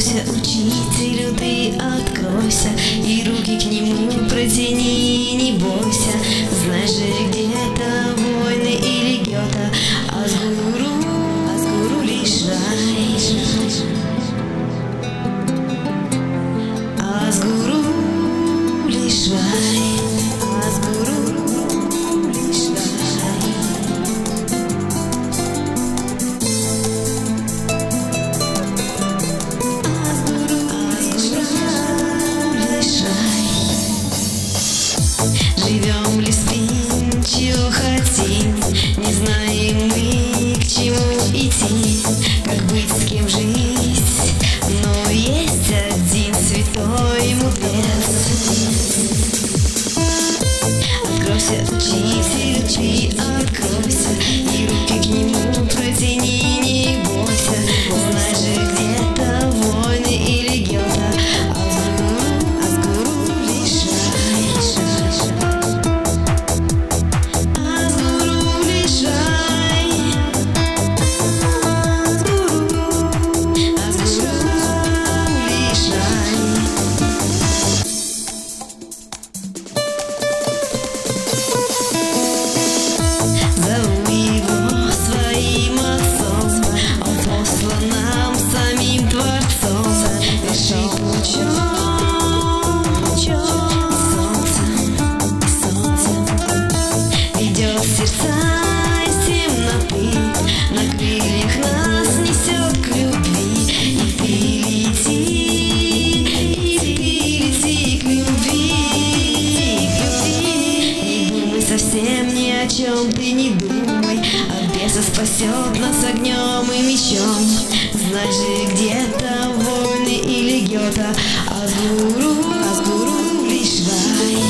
Откройся, учителю, ты откройся, и руки к нему протяни, не бойся. Знаешь же, где-то войны или Гёте, а с гуру лишь рай. А с гуру лишь рай. А с гуру лишь рай. А с гуру лишь рай. Живем ли, спим, чего хотим, не знаем мы, к чему идти, как быть, с кем жить, но есть один святой мудрец. Откройся, учитель, ты откройся, и руки к нему протяни, не бойся. Знай же, где-то войны или Гёте, а с гуру лишь рай. А с гуру лишь рай. А с гуру лишь рай. Зову его своим отцом, он послан нам самим Творцом. Вершит солнцем ведет сердца из темноты, на крыльях нас несет к любви. И ты лети к любви. Не думай совсем ни о чем, ты не думай, от беса спасет нас огнем и мечом. Знай же, где-то войны или Гёте, а с гуру лишь рай.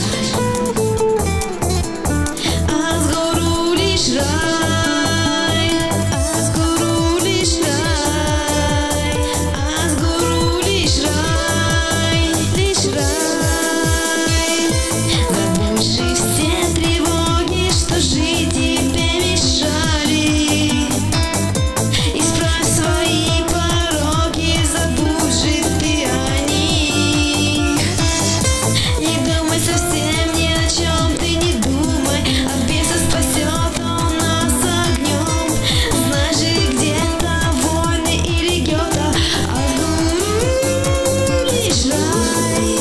А с гуру лишь рай. А с гуру лишь рай. А с гуру лишь рай. Лишь рай. Забудь все тревоги, что жить тебе мешали. Исправь свои пороки, забудь же ты о них. Не думай совсем ни о чем, ты не думай, от беса спасет он нас огнем. Знай же, где-то войны или Гёте, а с гуру лишь рай.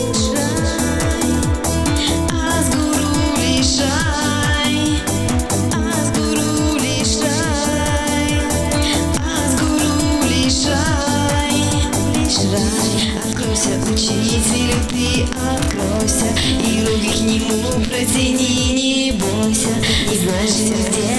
А с гуру лишь рай. А с гуру лишь рай. А с гуру лишь рай. Лишь рай. Откройся, учителю, ты откройся, и руки к нему протяни, не бойся. И знаешь, где